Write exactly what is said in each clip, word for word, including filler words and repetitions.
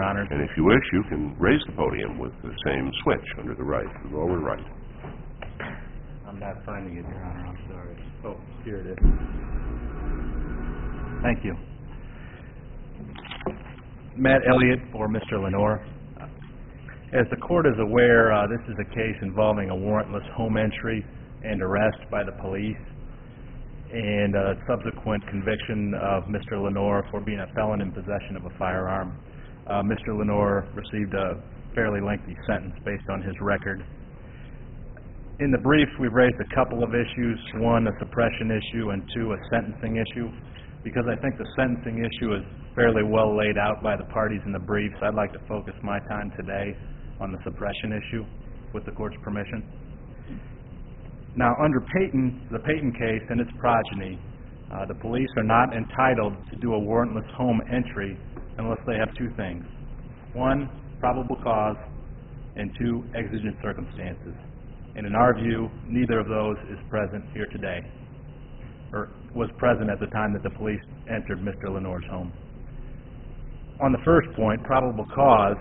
Honor. And if you wish, you can raise the podium with the same switch under the right, the lower right. I'm not finding it, Your Honor. I'm sorry. Oh, here it is. Thank you. Matt Elliott for Mister Lenore. As the court is aware, uh, this is a case involving a warrantless home entry and arrest by the police and a subsequent conviction of Mister Lenore for being a felon in possession of a firearm. Uh, Mister Lenore received a fairly lengthy sentence based on his record. In the brief, we've raised a couple of issues, one a suppression issue and two a sentencing issue. Because I think the sentencing issue is fairly well laid out by the parties in the briefs, I'd like to focus my time today on the suppression issue with the court's permission. Now, under Payton, the Payton case and its progeny, uh, the police are not entitled to do a warrantless home entry unless they have two things. One, probable cause, and two, exigent circumstances. And in our view, neither of those is present here today, or was present at the time that the police entered Mister Lenore's home. On the first point, probable cause,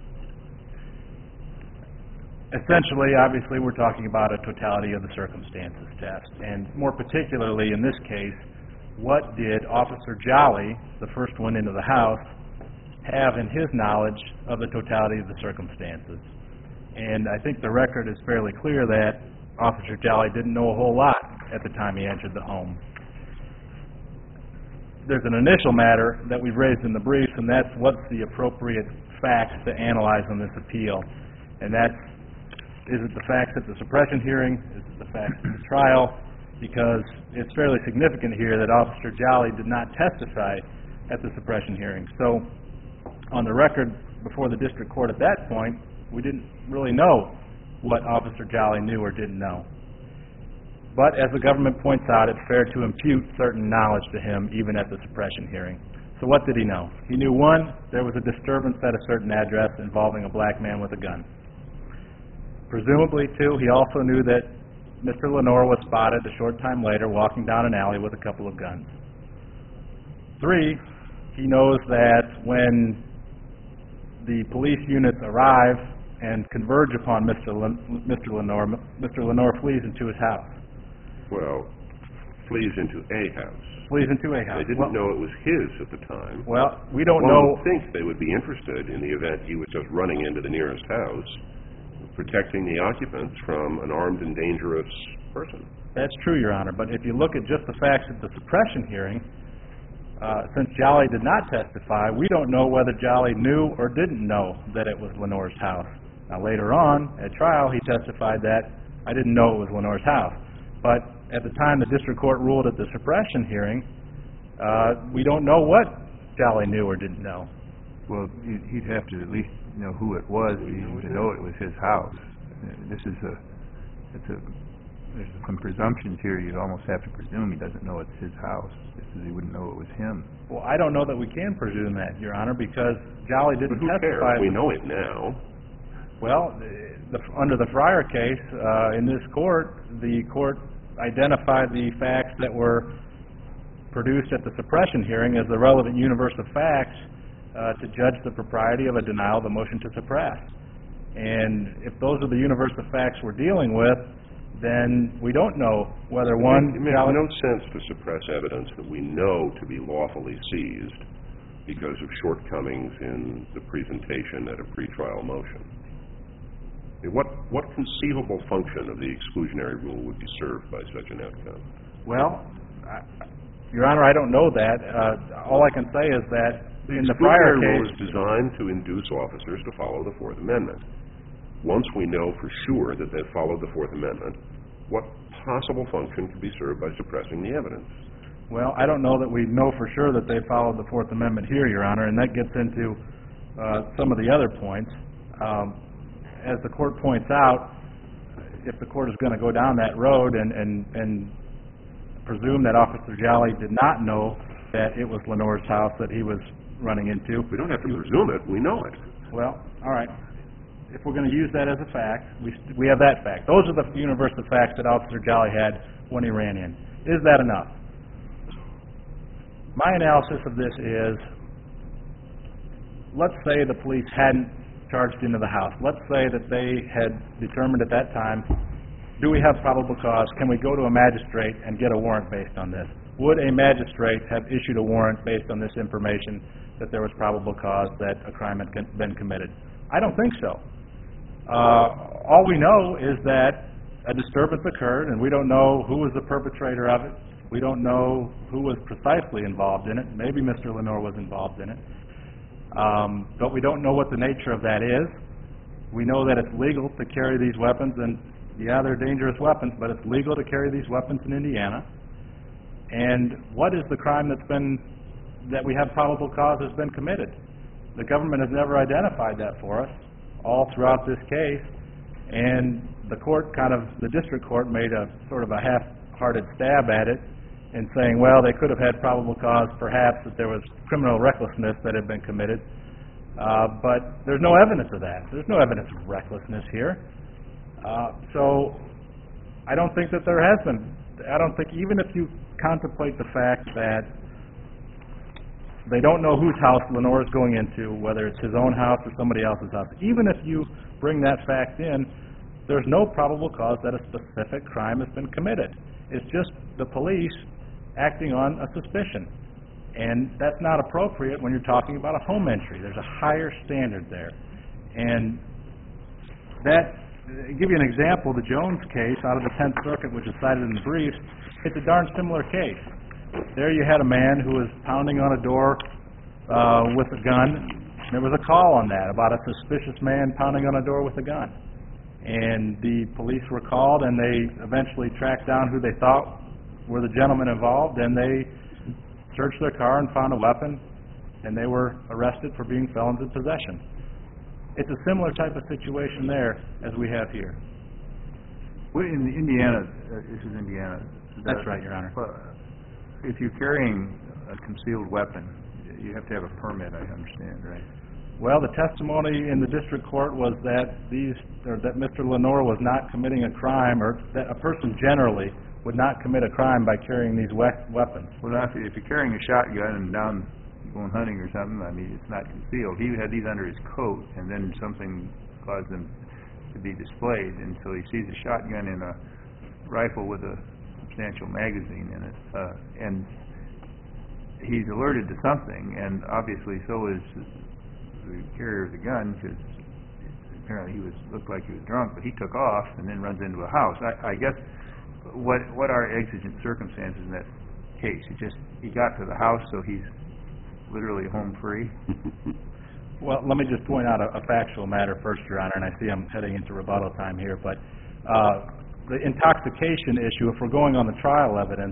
essentially, obviously, we're talking about a totality of the circumstances test. And more particularly in this case, what did Officer Jolly, the first one into the house, have in his knowledge of the totality of the circumstances? And I think the record is fairly clear that Officer Jolly didn't know a whole lot at the time he entered the home. There's an initial matter that we've raised in the briefs, and that's what's the appropriate facts to analyze on this appeal. And that's, is it the facts at the suppression hearing? Is it the facts at the trial? Because it's fairly significant here that Officer Jolly did not testify at the suppression hearing. So on the record before the district court at that point, we didn't really know what Officer Jolly knew or didn't know. But as the government points out, it's fair to impute certain knowledge to him even at the suppression hearing. So what did he know? He knew, one, there was a disturbance at a certain address involving a black man with a gun. Presumably, two, he also knew that Mister Lenore was spotted a short time later walking down an alley with a couple of guns. Three, he knows that when the police units arrive and converge upon Mister Len- Mister Lenore, Mister Lenore flees into his house. Well, flees into a house. Flees into a house. They didn't well, know it was his at the time. Well, we don't One know. would think they would be interested in the event he was just running into the nearest house, protecting the occupants from an armed and dangerous person. That's true, Your Honor, but if you look at just the facts at the suppression hearing, uh, since Jolly did not testify, we don't know whether Jolly knew or didn't know that it was Lenore's house. Now, later on, at trial, he testified that I didn't know it was Lenore's house. But at the time the district court ruled at the suppression hearing, uh, we don't know what Jolly knew or didn't know. Well, he'd have to at least know who it was even to know it was his house. This is a, it's a, there's some presumptions here. You'd almost have to presume he doesn't know it's his house, just as he wouldn't know it was him. Well, I don't know that we can presume that, Your Honor, because Jolly didn't but who testify. Cares? We know it now. Well, the, under the Fryer case, uh, in this court, the court identified the facts that were produced at the suppression hearing as the relevant universe of facts uh, to judge the propriety of a denial of the motion to suppress. And if those are the universe of facts we're dealing with, then we don't know whether one... It makes no sense to suppress evidence that we know to be lawfully seized because of shortcomings in the presentation at a pretrial motion. What, what conceivable function of the exclusionary rule would be served by such an outcome? Well, I, Your Honor, I don't know that. Uh, all I can say is that the in the Fryer rule case... is designed to induce officers to follow the Fourth Amendment. Once we know for sure that they've followed the Fourth Amendment, what possible function could be served by suppressing the evidence? Well, I don't know that we know for sure that they followed the Fourth Amendment here, Your Honor, and that gets into uh, some of the other points. Um, as the court points out, if the court is going to go down that road and, and, and presume that Officer Jolly did not know that it was Lenore's house that he was running into... We don't have to presume it. We know it. Well, all right. If we're going to use that as a fact, we, we have that fact. Those are the universe of facts that Officer Jolly had when he ran in. Is that enough? My analysis of this is let's say the police hadn't charged into the house. Let's say that they had determined at that time, do we have probable cause? Can we go to a magistrate and get a warrant based on this? Would a magistrate have issued a warrant based on this information that there was probable cause that a crime had con- been committed? I don't think so. Uh, all we know is that a disturbance occurred, and we don't know who was the perpetrator of it. We don't know who was precisely involved in it. Maybe Mister Lenore was involved in it. Um, but we don't know what the nature of that is. We know that it's legal to carry these weapons, and yeah, they're dangerous weapons, but it's legal to carry these weapons in Indiana. And what is the crime that's been, that we have probable cause has been committed? The government has never identified that for us all throughout this case, and the court kind of, the district court made a sort of a half-hearted stab at it in saying, well, they could have had probable cause perhaps that there was criminal recklessness that had been committed, uh, but there's no evidence of that. There's no evidence of recklessness here. Uh, so I don't think that there has been. I don't think, even if you contemplate the fact that they don't know whose house Lenore is going into, whether it's his own house or somebody else's house, even if you bring that fact in, there's no probable cause that a specific crime has been committed. It's just the police acting on a suspicion. And that's not appropriate when you're talking about a home entry. There's a higher standard there. And that, to give you an example, the Jones case out of the Tenth Circuit, which is cited in the briefs, it's a darn similar case. There you had a man who was pounding on a door uh, with a gun. There was a call on that about a suspicious man pounding on a door with a gun. And the police were called, and they eventually tracked down who they thought were the gentlemen involved, and they searched their car and found a weapon, and they were arrested for being felons in possession. It's a similar type of situation there as we have here. Well, in Indiana, uh, this is Indiana. That's right, Your Honor. Uh, if you're carrying a concealed weapon, you have to have a permit, I understand, right? Well, the testimony in the district court was that these, or that Mister Lenore was not committing a crime, or that a person generally would not commit a crime by carrying these we- weapons. Well, now, if you're carrying a shotgun and down going hunting or something, I mean, it's not concealed. He had these under his coat, and then something caused them to be displayed, and so he sees a shotgun and a rifle with a substantial magazine in it, uh, and he's alerted to something, and obviously so is the carrier of the gun, because apparently he was looked like he was drunk, but he took off and then runs into a house. I, I guess what what are exigent circumstances in that case? He just he got to the house, so he's literally home free. Well, let me just point out a, a factual matter first, Your Honor, and I see I'm heading into rebuttal time here, but uh, the intoxication issue, if we're going on the trial evidence,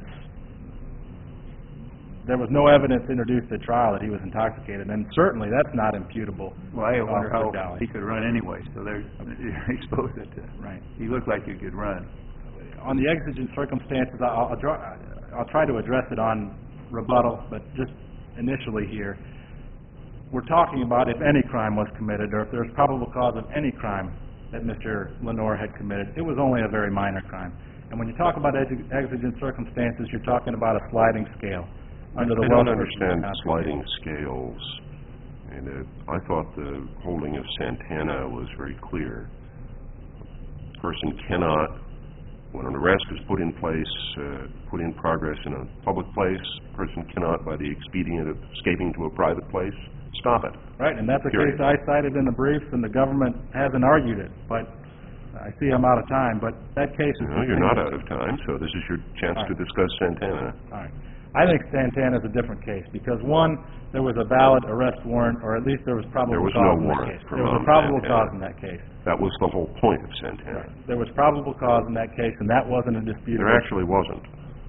there was no evidence introduced at trial that he was intoxicated, and certainly that's not imputable. Well, I wonder how Dowling. he could run anyway, so they're exposed it to. Right. He looked like he could run. On the exigent circumstances, I'll, I'll, draw, I'll try to address it on rebuttal, but just initially here, we're talking about if any crime was committed, or if there's probable cause of any crime that Mister Lenore had committed. It was only a very minor crime. And when you talk about exig- exigent circumstances, you're talking about a sliding scale. Under the I don't Welsh understand Constitution. sliding scales. And uh, I thought the holding of Santana was very clear. A person cannot, when an arrest is put in place, uh, put in progress in a public place, a person cannot, by the expedient of escaping to a private place, stop it. Right, and that's a Period. case I cited in the briefs, and the government hasn't argued it. But I see I'm out of time, but that case is... No, you're not out of time, so this is your chance to discuss Santana. All right. I think Santana is a different case, because one, there was a valid arrest warrant, or at least there was probable There was cause no in that warrant case. for There was a Mom probable Santana. cause in that case. That was the whole point of Santana. Right. There was probable cause in that case, and that wasn't a disputed There issue. actually wasn't.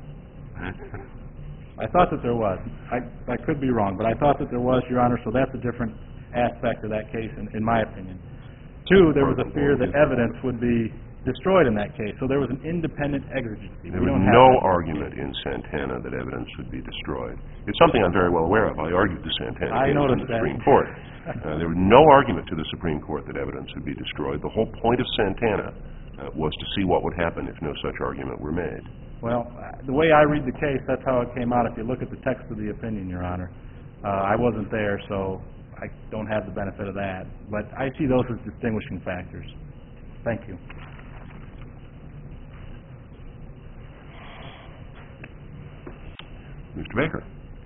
I thought that there was. I, I could be wrong, but I thought that there was, Your Honor, so that's a different aspect of that case, in, in my opinion. Two, there was a fear that evidence would be destroyed in that case, so there was an independent exigency. There We was don't have no that. argument in Santana that evidence would be destroyed. It's something I'm very well aware of. I argued the Santana I case in noticed the that. Supreme Court. Uh, there was no argument to the Supreme Court that evidence would be destroyed. The whole point of Santana uh, was to see what would happen if no such argument were made. Well, uh, the way I read the case, that's how it came out. If you look at the text of the opinion, Your Honor, uh, I wasn't there, so I don't have the benefit of that. But I see those as distinguishing factors. Thank you. Mister Baker.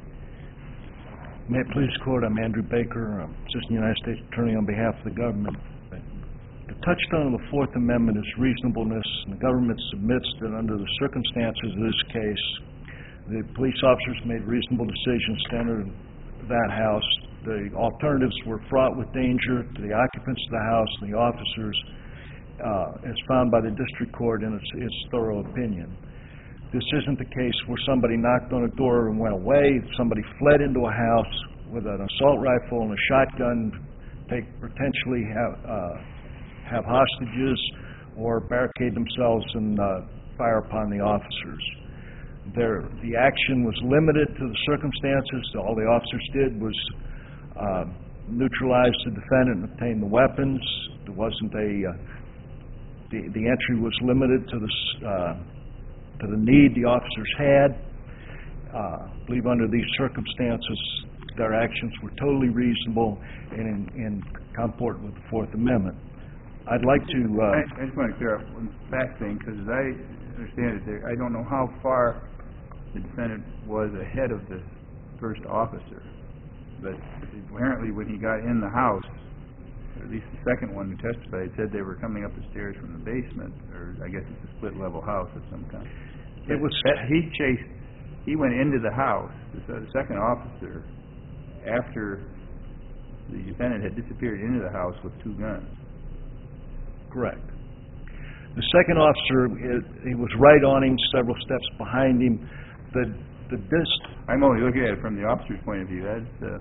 May it please the Court, I'm Andrew Baker, I'm Assistant United States Attorney on behalf of the government. The touchstone of the Fourth Amendment is reasonableness, and the government submits that under the circumstances of this case, the police officers made reasonable decisions to enter that house. The alternatives were fraught with danger to the occupants of the house and the officers, uh, as found by the district court in its, its thorough opinion. This isn't the case where somebody knocked on a door and went away. Somebody fled into a house with an assault rifle and a shotgun, take potentially have, uh, have hostages or barricade themselves and uh, fire upon the officers. There, the action was limited to the circumstances. All the officers did was uh, neutralize the defendant and obtain the weapons. There wasn't a uh, the the entry was limited to the uh, to the need the officers had. Uh, I believe under these circumstances, their actions were totally reasonable and in, in comport with the Fourth Amendment. I'd like to... Uh, I, I just want to clear up one fact thing, because as I understand it, there, I don't know how far the defendant was ahead of the first officer, but apparently when he got in the house, or at least the second one who testified, said they were coming up the stairs from the basement, or I guess it's a split-level house of some kind. It was that he chased, he went into the house, the, the second officer, after the defendant had disappeared into the house with two guns. Correct. The second officer, he, he was right on him, several steps behind him. The the dist. I'm only looking at it from the officer's point of view. That's uh,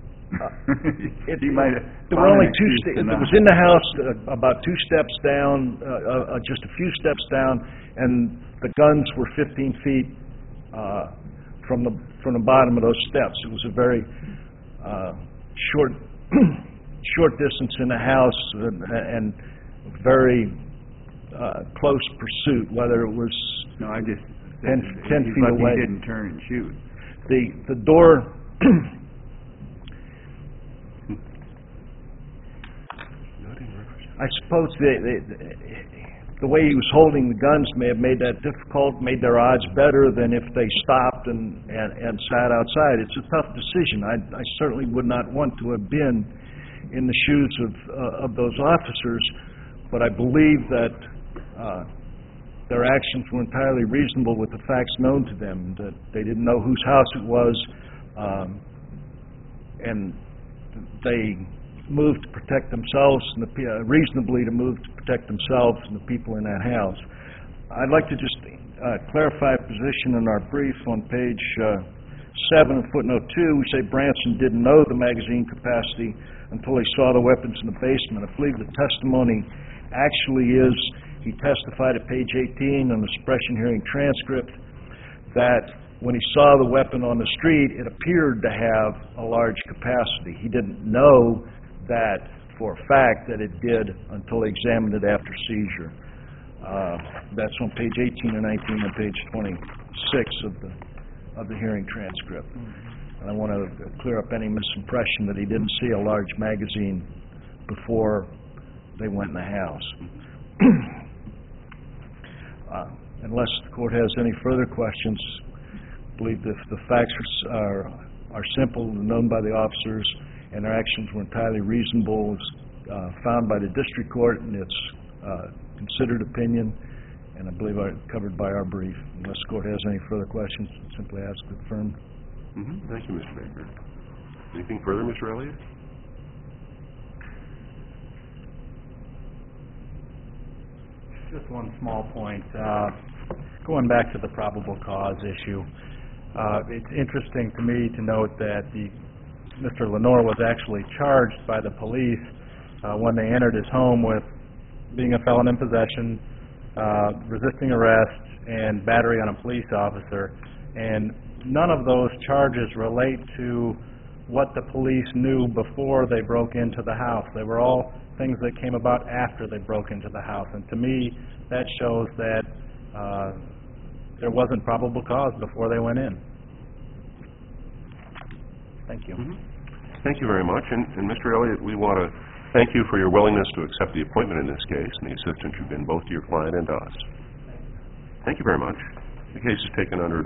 uh, it, he might have. There were only two. St- it was in the house, uh, about two steps down, uh, uh, just a few steps down, and the guns were fifteen feet uh, from the from the bottom of those steps. It was a very uh, short short distance in the house and, and very uh, close pursuit. Whether it was no, I just ten, ten feet lucky away. He didn't turn and shoot. The the door. I suppose the, the the way he was holding the guns may have made that difficult, made their odds better than if they stopped and, and, and sat outside. It's a tough decision. I, I certainly would not want to have been in the shoes of uh, of those officers, but I believe that uh, their actions were entirely reasonable with the facts known to them, that they didn't know whose house it was, um, and they moved to protect themselves, and the, uh, reasonably to move to protect themselves and the people in that house. I'd like to just uh, clarify a position in our brief on page uh, seven, footnote two. We say Branson didn't know the magazine capacity until he saw the weapons in the basement. I believe the testimony actually is, he testified at page eighteen on the suppression hearing transcript that when he saw the weapon on the street, it appeared to have a large capacity. He didn't know that for a fact that it did until he examined it after seizure. Uh, that's on page eighteen and nineteen and page twenty-six of the of the hearing transcript. And I want to clear up any misimpression that he didn't see a large magazine before they went in the house. uh, unless the court has any further questions, I believe that the facts are, are, are simple and known by the officers, and their actions were entirely reasonable, as uh, found by the district court in its uh, considered opinion, and I believe are covered by our brief. Unless the court has any further questions, simply ask the firm. Mm-hmm. Thank you, Mister Baker. Anything further, Mister Elliott? Just one small point. Uh, going back to the probable cause issue, uh, it's interesting to me to note that the Mister Lenore was actually charged by the police uh, when they entered his home with being a felon in possession, uh, resisting arrest, and battery on a police officer. And none of those charges relate to what the police knew before they broke into the house. They were all things that came about after they broke into the house. And to me, that shows that uh, there wasn't probable cause before they went in. Thank you. Mm-hmm. Thank you very much. And, and Mister Elliott, we want to thank you for your willingness to accept the appointment in this case and the assistance you've been both to your client and to us. Thank you very much. The case is taken under